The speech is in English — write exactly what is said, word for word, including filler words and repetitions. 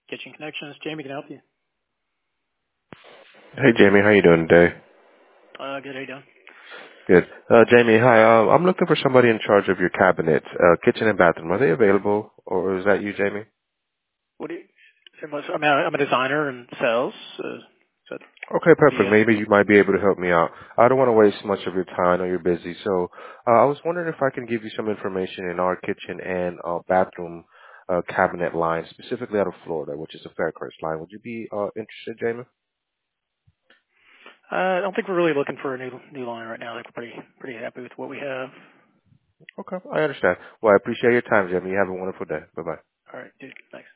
Kitchen Connections. Jamie can help you. Hey Jamie, how you doing today? Uh, good. How you doing? Good. Uh, Jamie, hi. Uh, I'm looking for somebody in charge of your cabinets, uh, kitchen and bathroom. Are they available, or is that you, Jamie? What do you? I mean, I'm a designer and sales. Uh, so Okay, what do you perfect. got? Maybe you might be able to help me out. I don't want to waste much of your time. I know you're busy, so uh, I was wondering if I can give you some information in our kitchen and uh, bathroom uh, cabinet line, specifically out of Florida, which is a Faircrest line. Would you be uh, interested, Jamie? Uh, I don't think we're really looking for a new new line right now. I think we're pretty pretty happy with what we have. Okay, I understand. Well, I appreciate your time, Jamie. You have a wonderful day. Bye bye. All right, dude. Thanks.